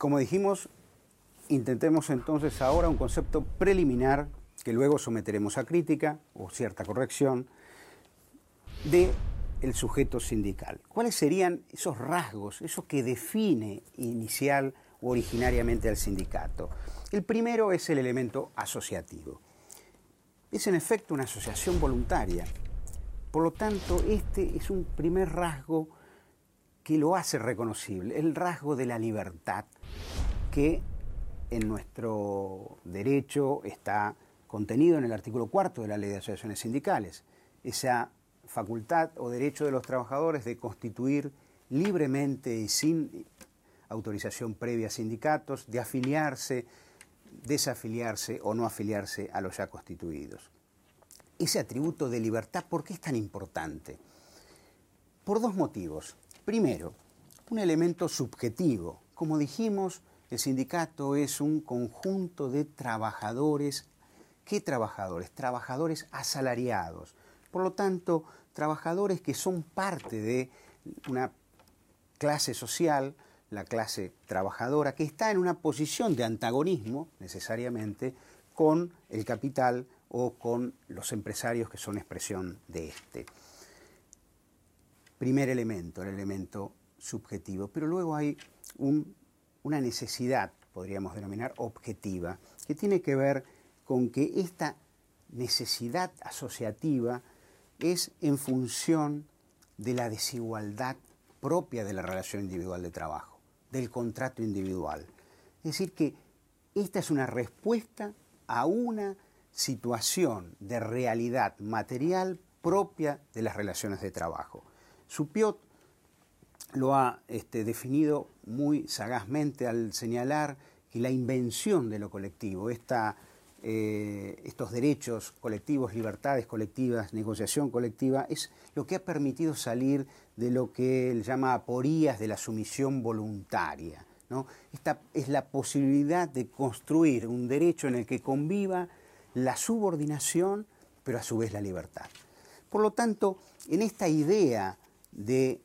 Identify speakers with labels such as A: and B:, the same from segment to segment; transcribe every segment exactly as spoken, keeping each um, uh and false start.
A: Como dijimos, intentemos entonces ahora un concepto preliminar que luego someteremos a crítica o cierta corrección de el sujeto sindical. ¿Cuáles serían esos rasgos, eso que define inicial o originariamente al sindicato? El primero es el elemento asociativo. Es en efecto una asociación voluntaria. Por lo tanto, este es un primer rasgo que lo hace reconocible, el rasgo de la libertad, que en nuestro derecho está contenido en el artículo cuarto de la Ley de Asociaciones Sindicales. Esa facultad o derecho de los trabajadores de constituir libremente y sin autorización previa a sindicatos, de afiliarse, desafiliarse o no afiliarse a los ya constituidos. Ese atributo de libertad, ¿por qué es tan importante? Por dos motivos. Primero, un elemento subjetivo. Como dijimos, el sindicato es un conjunto de trabajadores. ¿Qué trabajadores? Trabajadores asalariados. Por lo tanto, trabajadores que son parte de una clase social, la clase trabajadora, que está en una posición de antagonismo, necesariamente, con el capital o con los empresarios que son expresión de este. Primer elemento, el elemento subjetivo. Pero luego hay un, una necesidad, podríamos denominar, objetiva, que tiene que ver con que esta necesidad asociativa es en función de la desigualdad propia de la relación individual de trabajo, del contrato individual. Es decir, que esta es una respuesta a una situación de realidad material propia de las relaciones de trabajo. Supiot lo ha este, definido muy sagazmente al señalar que la invención de lo colectivo, esta, eh, estos derechos colectivos, libertades colectivas, negociación colectiva, es lo que ha permitido salir de lo que él llama aporías de la sumisión voluntaria, ¿no? Esta es la posibilidad de construir un derecho en el que conviva la subordinación, pero a su vez la libertad. Por lo tanto, en esta idea de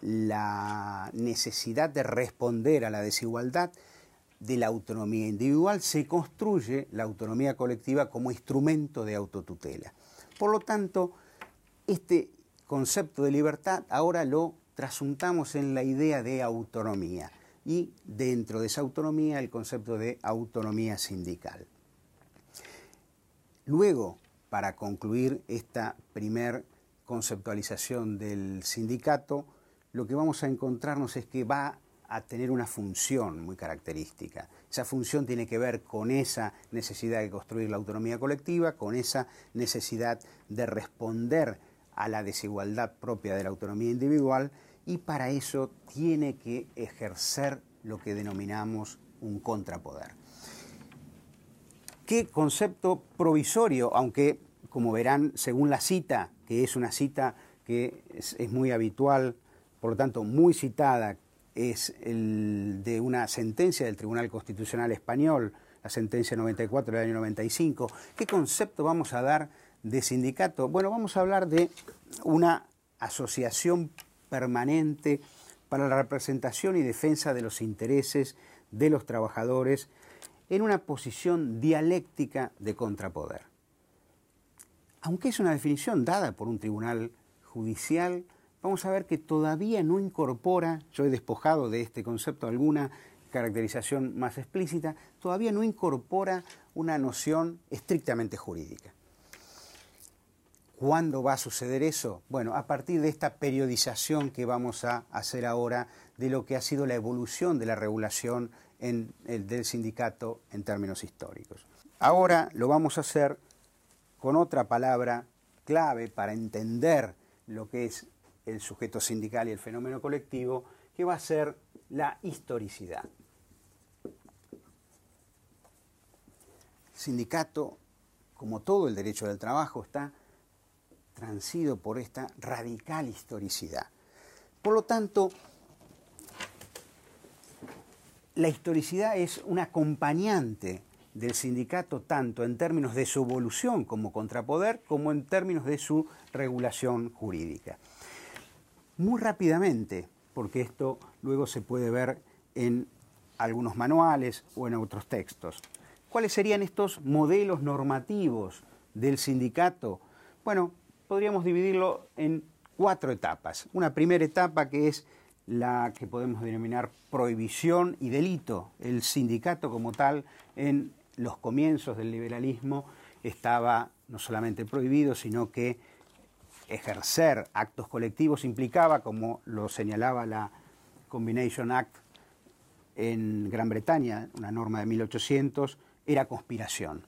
A: la necesidad de responder a la desigualdad de la autonomía individual, se construye la autonomía colectiva como instrumento de autotutela. Por lo tanto, este concepto de libertad ahora lo trasuntamos en la idea de autonomía y dentro de esa autonomía el concepto de autonomía sindical. Luego, para concluir esta primer conceptualización del sindicato, lo que vamos a encontrarnos es que va a tener una función muy característica. Esa función tiene que ver con esa necesidad de construir la autonomía colectiva, con esa necesidad de responder a la desigualdad propia de la autonomía individual, y para eso tiene que ejercer lo que denominamos un contrapoder. ¿Qué concepto provisorio? Aunque, como verán, según la cita, que es una cita que es, es muy habitual, por lo tanto muy citada, es el de una sentencia del Tribunal Constitucional Español, la sentencia noventa y cuatro del año noventa y cinco. ¿Qué concepto vamos a dar de sindicato? Bueno, vamos a hablar de una asociación permanente para la representación y defensa de los intereses de los trabajadores en una posición dialéctica de contrapoder. Aunque es una definición dada por un tribunal judicial, vamos a ver que todavía no incorpora, yo he despojado de este concepto alguna caracterización más explícita, todavía no incorpora una noción estrictamente jurídica. ¿Cuándo va a suceder eso? Bueno, a partir de esta periodización que vamos a hacer ahora de lo que ha sido la evolución de la regulación en el, del sindicato en términos históricos. Ahora lo vamos a hacer con otra palabra clave para entender lo que es el sujeto sindical y el fenómeno colectivo, que va a ser la historicidad. El sindicato, como todo el derecho del trabajo, está transido por esta radical historicidad. Por lo tanto, la historicidad es un acompañante del sindicato tanto en términos de su evolución como contrapoder, como en términos de su regulación jurídica. Muy rápidamente, porque esto luego se puede ver en algunos manuales o en otros textos. ¿Cuáles serían estos modelos normativos del sindicato? Bueno, podríamos dividirlo en cuatro etapas. Una primera etapa que es la que podemos denominar prohibición y delito. El sindicato como tal, en los comienzos del liberalismo, estaba no solamente prohibido, sino que ejercer actos colectivos implicaba, como lo señalaba la Combination Act en Gran Bretaña, una norma de mil ochocientos, era conspiración.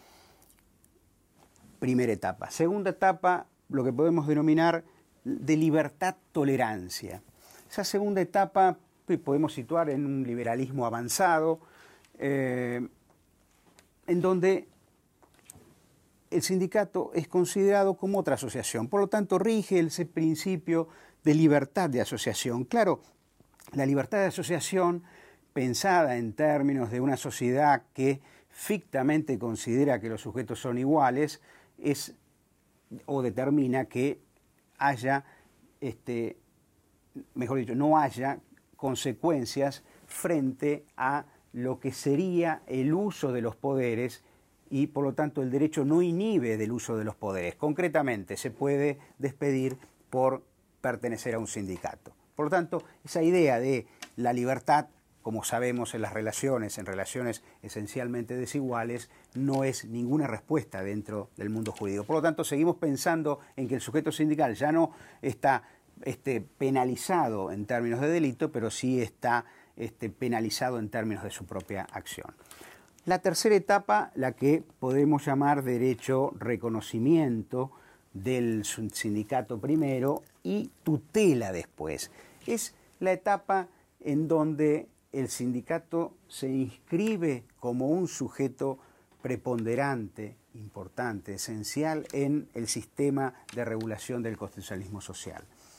A: Primera etapa. Segunda etapa, lo que podemos denominar de libertad-tolerancia. Esa segunda etapa podemos situar en un liberalismo avanzado, eh, en donde el sindicato es considerado como otra asociación. Por lo tanto, rige ese principio de libertad de asociación. Claro, la libertad de asociación, pensada en términos de una sociedad que fictamente considera que los sujetos son iguales, es o determina que haya, este, mejor dicho, no haya consecuencias frente a lo que sería el uso de los poderes, y por lo tanto el derecho no inhibe del uso de los poderes. Concretamente, se puede despedir por pertenecer a un sindicato. Por lo tanto, esa idea de la libertad, como sabemos en las relaciones, en relaciones esencialmente desiguales, no es ninguna respuesta dentro del mundo jurídico. Por lo tanto, seguimos pensando en que el sujeto sindical ya no está este, penalizado en términos de delito, pero sí está este, penalizado en términos de su propia acción. La tercera etapa, la que podemos llamar derecho reconocimiento del sindicato primero y tutela después. Es la etapa en donde el sindicato se inscribe como un sujeto preponderante, importante, esencial en el sistema de regulación del constitucionalismo social.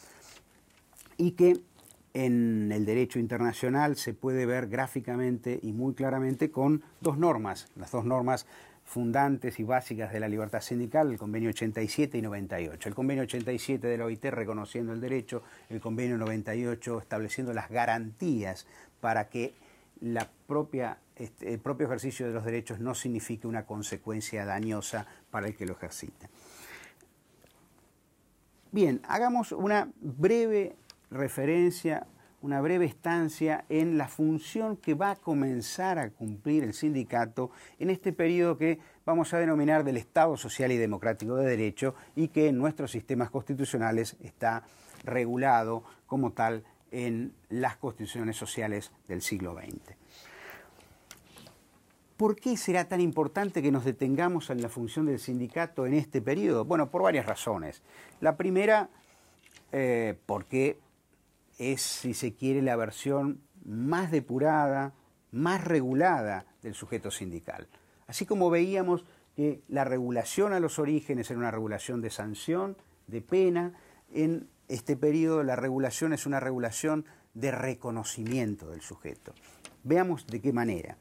A: Y que en el derecho internacional se puede ver gráficamente y muy claramente con dos normas, las dos normas fundantes y básicas de la libertad sindical, el convenio ochenta y siete y noventa y ocho. El convenio ochenta y siete de la O I T reconociendo el derecho, el convenio noventa y ocho estableciendo las garantías para que la propia, este, el propio ejercicio de los derechos no signifique una consecuencia dañosa para el que lo ejercita. Bien, hagamos una breve referencia, una breve estancia en la función que va a comenzar a cumplir el sindicato en este periodo que vamos a denominar del Estado Social y Democrático de Derecho y que en nuestros sistemas constitucionales está regulado como tal en las constituciones sociales del siglo veinte. ¿Por qué será tan importante que nos detengamos en la función del sindicato en este periodo? Bueno, por varias razones. La primera, eh, porque es, si se quiere, la versión más depurada, más regulada del sujeto sindical. Así como veíamos que la regulación a los orígenes era una regulación de sanción, de pena, en este periodo la regulación es una regulación de reconocimiento del sujeto. Veamos de qué manera.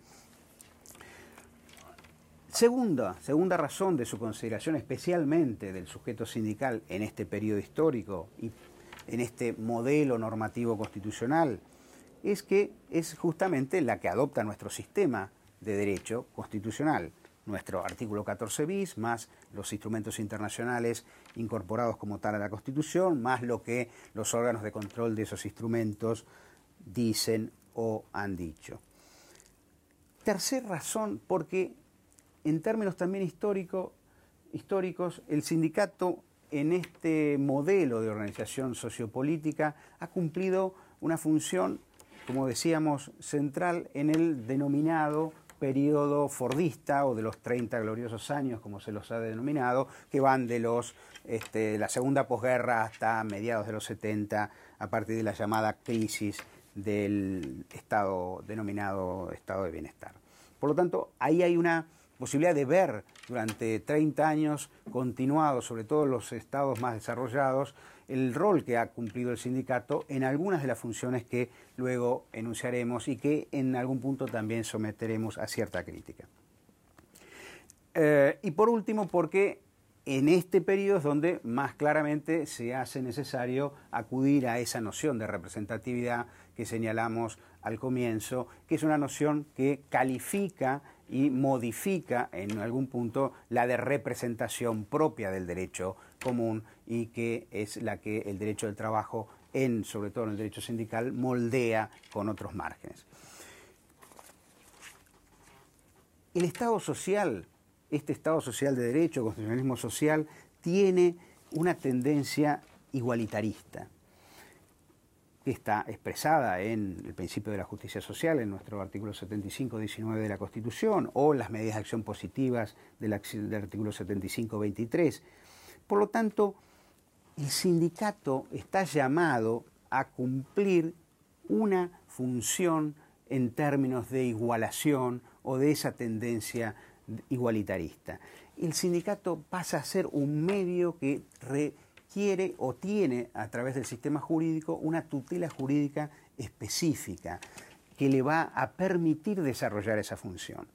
A: Segunda, segunda razón de su consideración especialmente del sujeto sindical en este periodo histórico y en este modelo normativo constitucional, es que es justamente la que adopta nuestro sistema de derecho constitucional, nuestro artículo catorce bis, más los instrumentos internacionales incorporados como tal a la Constitución, más lo que los órganos de control de esos instrumentos dicen o han dicho. Tercera razón, porque en términos también histórico, históricos, el sindicato en este modelo de organización sociopolítica ha cumplido una función, como decíamos, central en el denominado periodo fordista o de los treinta gloriosos años, como se los ha denominado, que van de los, este, la segunda posguerra hasta mediados de los setenta, a partir de la llamada crisis del estado denominado estado de bienestar. Por lo tanto, ahí hay una posibilidad de ver durante treinta años continuados, sobre todo en los estados más desarrollados, el rol que ha cumplido el sindicato en algunas de las funciones que luego enunciaremos y que en algún punto también someteremos a cierta crítica. Eh, y por último, porque en este periodo es donde más claramente se hace necesario acudir a esa noción de representatividad que señalamos al comienzo, que es una noción que califica y modifica en algún punto la de representación propia del derecho común y que es la que el derecho del trabajo, en, sobre todo en el derecho sindical, moldea con otros márgenes. El Estado social, este Estado social de derecho, constitucionalismo social, tiene una tendencia igualitarista, que está expresada en el principio de la justicia social, en nuestro artículo setenta y cinco diecinueve de la Constitución, o en las medidas de acción positivas del, del artículo setenta y cinco veintitrés. Por lo tanto, el sindicato está llamado a cumplir una función en términos de igualación o de esa tendencia igualitarista. El sindicato pasa a ser un medio que requiere o tiene a través del sistema jurídico una tutela jurídica específica que le va a permitir desarrollar esa función.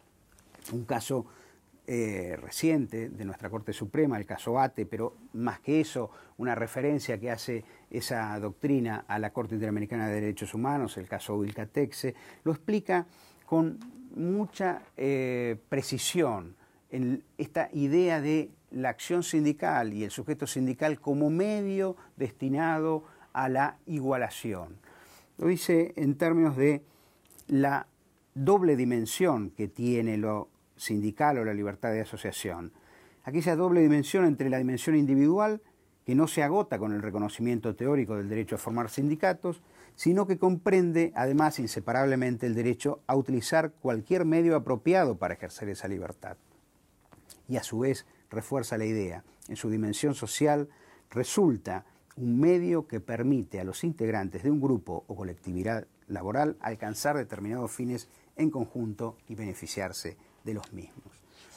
A: Un caso eh, reciente de nuestra Corte Suprema, el caso ATE, pero más que eso, una referencia que hace esa doctrina a la Corte Interamericana de Derechos Humanos, el caso Wilcatexe, lo explica con mucha eh, precisión en esta idea de la acción sindical y el sujeto sindical como medio destinado a la igualación. Lo dice en términos de la doble dimensión que tiene lo sindical o la libertad de asociación. Aquella doble dimensión entre la dimensión individual, que no se agota con el reconocimiento teórico del derecho a formar sindicatos, sino que comprende además inseparablemente el derecho a utilizar cualquier medio apropiado para ejercer esa libertad. Y a su vez refuerza la idea, en su dimensión social resulta un medio que permite a los integrantes de un grupo o colectividad laboral alcanzar determinados fines en conjunto y beneficiarse de los mismos.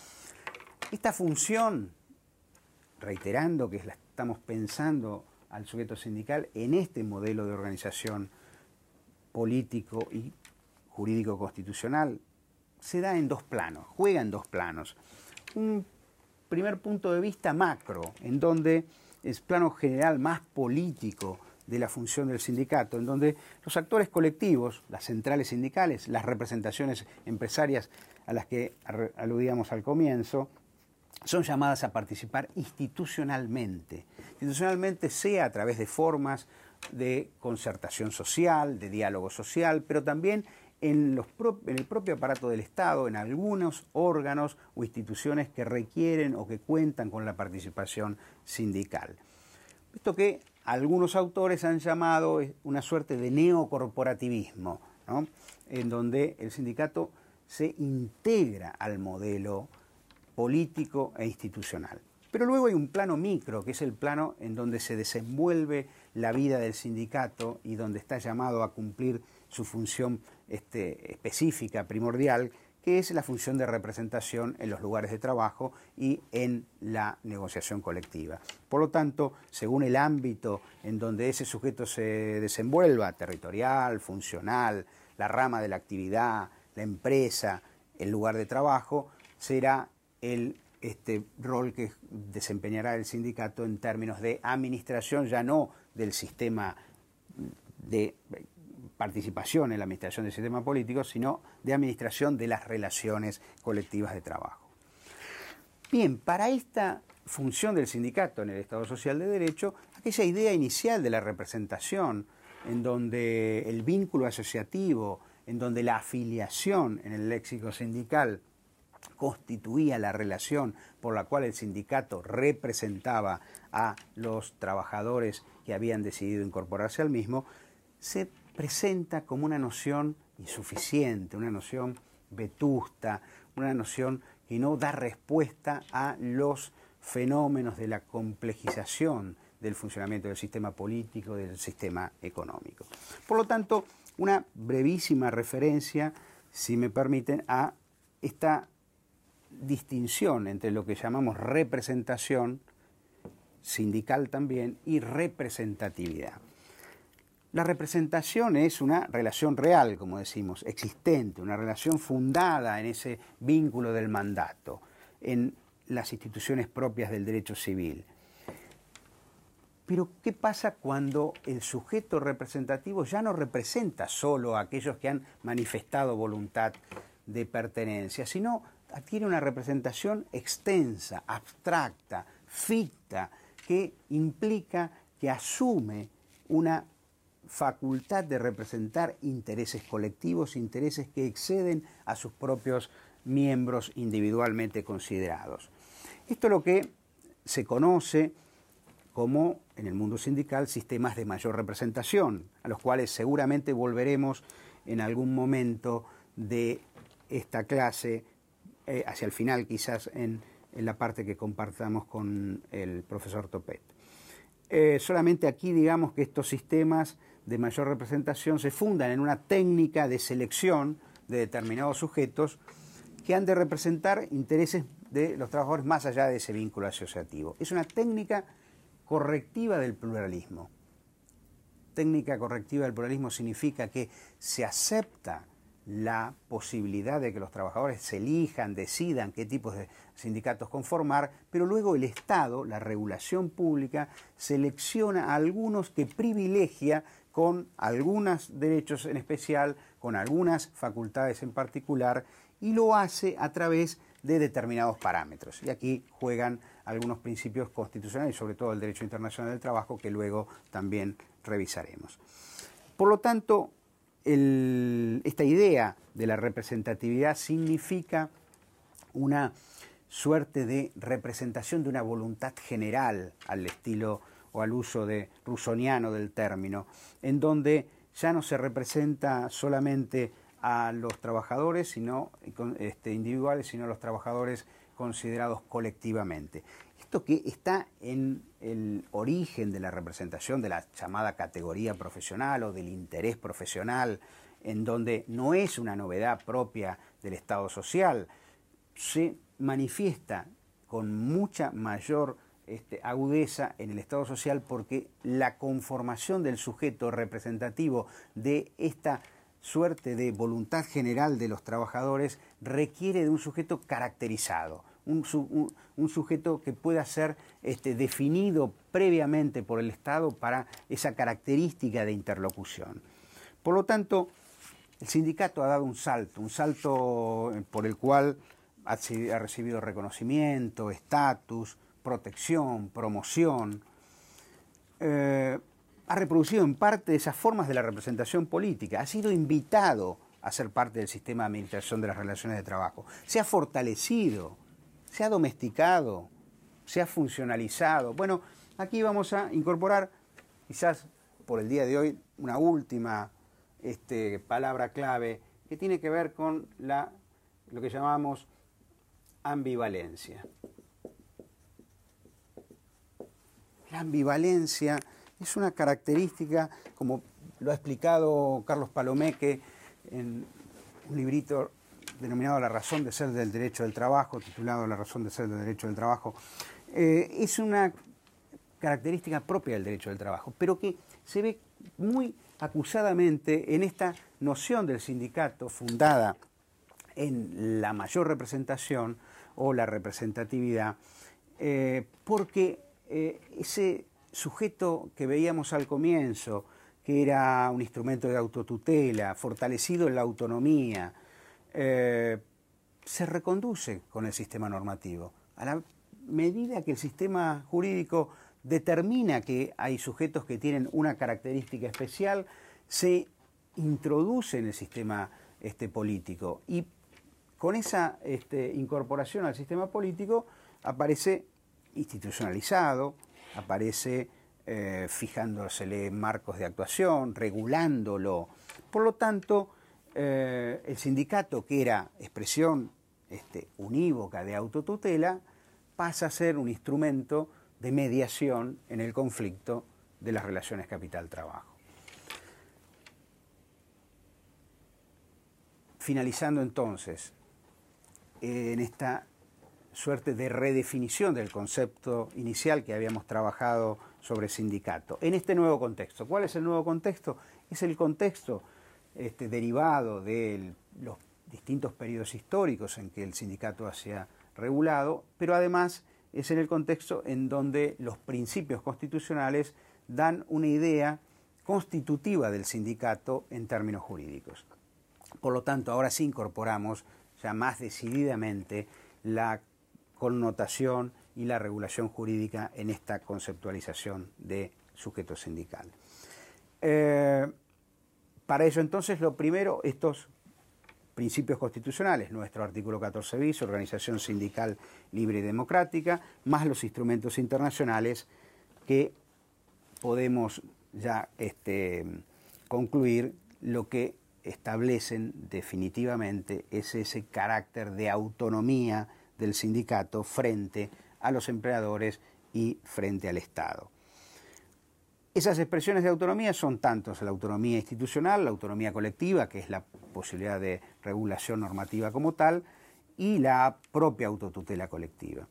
A: Esta función, reiterando que la estamos pensando al sujeto sindical en este modelo de organización político y jurídico constitucional, se da en dos planos, juega en dos planos. Un primer punto de vista macro, en donde es plano general más político de la función del sindicato, en donde los actores colectivos, las centrales sindicales, las representaciones empresarias a las que aludíamos al comienzo, son llamadas a participar institucionalmente. Institucionalmente sea a través de formas de concertación social, de diálogo social, pero también en, los pro, en el propio aparato del Estado, en algunos órganos o instituciones que requieren o que cuentan con la participación sindical. Esto que algunos autores han llamado una suerte de neocorporativismo, ¿no? En donde el sindicato se integra al modelo político e institucional. Pero luego hay un plano micro, que es el plano en donde se desenvuelve la vida del sindicato y donde está llamado a cumplir su función este, específica, primordial, que es la función de representación en los lugares de trabajo y en la negociación colectiva. Por lo tanto, según el ámbito en donde ese sujeto se desenvuelva, territorial, funcional, la rama de la actividad, la empresa, el lugar de trabajo, será el este rol que desempeñará el sindicato en términos de administración, ya no del sistema de participación en la administración del sistema político, sino de administración de las relaciones colectivas de trabajo. Bien, para esta función del sindicato en el Estado Social de Derecho, aquella idea inicial de la representación, en donde el vínculo asociativo, en donde la afiliación en el léxico sindical constituía la relación por la cual el sindicato representaba a los trabajadores que habían decidido incorporarse al mismo, se presenta como una noción insuficiente, una noción vetusta, una noción que no da respuesta a los fenómenos de la complejización del funcionamiento del sistema político, del sistema económico. Por lo tanto, una brevísima referencia, si me permiten, a esta distinción entre lo que llamamos representación, sindical también, y representatividad. La representación es una relación real, como decimos, existente, una relación fundada en ese vínculo del mandato, en las instituciones propias del derecho civil. Pero ¿qué pasa cuando el sujeto representativo ya no representa solo a aquellos que han manifestado voluntad de pertenencia, sino adquiere una representación extensa, abstracta, ficta, que implica que asume una facultad de representar intereses colectivos, intereses que exceden a sus propios miembros individualmente considerados? Esto es lo que se conoce como, en el mundo sindical, sistemas de mayor representación, a los cuales seguramente volveremos en algún momento de esta clase, eh, hacia el final quizás en, en la parte que compartamos con el profesor Topet. Eh, solamente aquí digamos que estos sistemas de mayor representación se fundan en una técnica de selección de determinados sujetos que han de representar intereses de los trabajadores más allá de ese vínculo asociativo. Es una técnica correctiva del pluralismo. Técnica correctiva del pluralismo significa que se acepta la posibilidad de que los trabajadores se elijan, decidan qué tipos de sindicatos conformar, pero luego el Estado, la regulación pública, selecciona a algunos que privilegia con algunos derechos en especial, con algunas facultades en particular, y lo hace a través de determinados parámetros. Y aquí juegan algunos principios constitucionales, sobre todo el derecho internacional del trabajo, que luego también revisaremos. Por lo tanto, el, esta idea de la representatividad significa una suerte de representación de una voluntad general, al estilo o al uso de rusoniano del término, en donde ya no se representa solamente a los trabajadores sino, este, individuales, sino a los trabajadores considerados colectivamente. Esto que está en el origen de la representación de la llamada categoría profesional o del interés profesional, en donde no es una novedad propia del Estado social, se manifiesta con mucha mayor este, agudeza en el Estado social, porque la conformación del sujeto representativo de esta suerte de voluntad general de los trabajadores requiere de un sujeto caracterizado, un, un, un sujeto que pueda ser este, definido previamente por el Estado para esa característica de interlocución. Por lo tanto, el sindicato ha dado un salto, un salto por el cual ha, ha recibido reconocimiento, estatus, protección, promoción, eh, ha reproducido en parte esas formas de la representación política, ha sido invitado a ser parte del sistema de administración de las relaciones de trabajo, se ha fortalecido, se ha domesticado, se ha funcionalizado. Bueno, aquí vamos a incorporar, quizás por el día de hoy, una última este, palabra clave que tiene que ver con la, lo que llamamos ambivalencia. La ambivalencia es una característica, como lo ha explicado Carlos Palomeque en un librito denominado La razón de ser del derecho del trabajo, titulado La razón de ser del derecho del trabajo. Eh, es una característica propia del derecho del trabajo, pero que se ve muy acusadamente en esta noción del sindicato fundada en la mayor representación o la representatividad, eh, porque eh, ese sujeto que veíamos al comienzo, que era un instrumento de autotutela, fortalecido en la autonomía, eh, se reconduce con el sistema normativo. A la medida que el sistema jurídico determina que hay sujetos que tienen una característica especial, se introduce en el sistema este, político. Y con esa este, incorporación al sistema político aparece institucionalizado, aparece eh, fijándosele marcos de actuación, regulándolo. Por lo tanto, eh, el sindicato, que era expresión este, unívoca de autotutela, pasa a ser un instrumento de mediación en el conflicto de las relaciones capital-trabajo. Finalizando entonces, en esta suerte de redefinición del concepto inicial que habíamos trabajado sobre sindicato, en este nuevo contexto. ¿Cuál es el nuevo contexto? Es el contexto este, derivado de los distintos periodos históricos en que el sindicato se ha regulado, pero además es en el contexto en donde los principios constitucionales dan una idea constitutiva del sindicato en términos jurídicos. Por lo tanto, ahora sí incorporamos ya más decididamente la connotación y la regulación jurídica en esta conceptualización de sujeto sindical. Eh, para ello, entonces, lo primero, estos principios constitucionales, nuestro artículo catorce bis, organización sindical libre y democrática, más los instrumentos internacionales que podemos ya este, concluir lo que establecen definitivamente es ese carácter de autonomía del sindicato frente a los empleadores y frente al Estado. Esas expresiones de autonomía son tantos la autonomía institucional, la autonomía colectiva, que es la posibilidad de regulación normativa como tal, y la propia autotutela colectiva.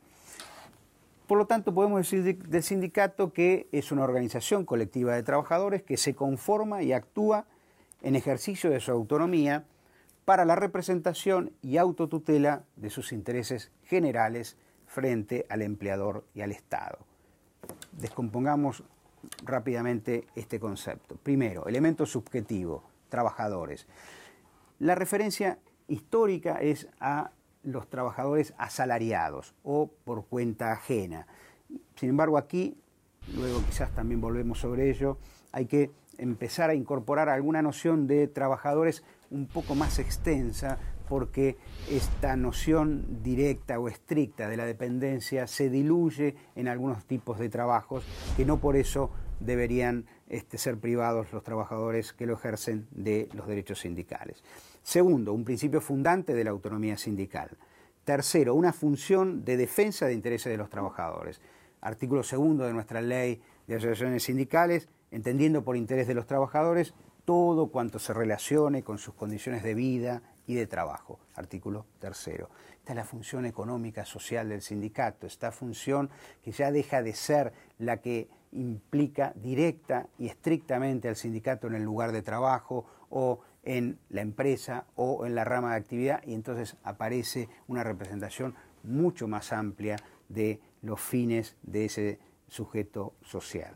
A: Por lo tanto, podemos decir del sindicato que es una organización colectiva de trabajadores que se conforma y actúa en ejercicio de su autonomía para la representación y autotutela de sus intereses generales frente al empleador y al Estado. Descompongamos rápidamente este concepto. Primero, elemento subjetivo, trabajadores. La referencia histórica es a los trabajadores asalariados o por cuenta ajena. Sin embargo, aquí, luego quizás también volvemos sobre ello, hay que empezar a incorporar alguna noción de trabajadores un poco más extensa, porque esta noción directa o estricta de la dependencia se diluye en algunos tipos de trabajos que no por eso deberían este, ser privados los trabajadores que lo ejercen de los derechos sindicales. Segundo, un principio fundante de la autonomía sindical. Tercero, una función de defensa de intereses de los trabajadores. Artículo segundo de nuestra ley de asociaciones sindicales, entendiendo por interés de los trabajadores todo cuanto se relacione con sus condiciones de vida y de trabajo. Artículo tercero. Esta es la función económica social del sindicato, esta función que ya deja de ser la que implica directa y estrictamente al sindicato en el lugar de trabajo o en la empresa o en la rama de actividad, y entonces aparece una representación mucho más amplia de los fines de ese sujeto social.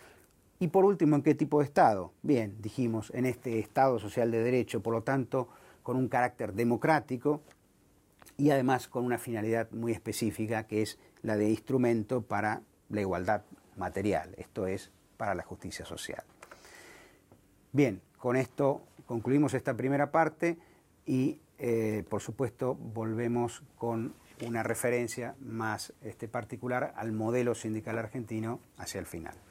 A: Y por último, ¿en qué tipo de Estado? Bien, dijimos, en este Estado social de derecho, por lo tanto, con un carácter democrático y además con una finalidad muy específica, que es la de instrumento para la igualdad material, esto es, para la justicia social. Bien, con esto concluimos esta primera parte y, eh, por supuesto, volvemos con una referencia más este, particular al modelo sindical argentino hacia el final.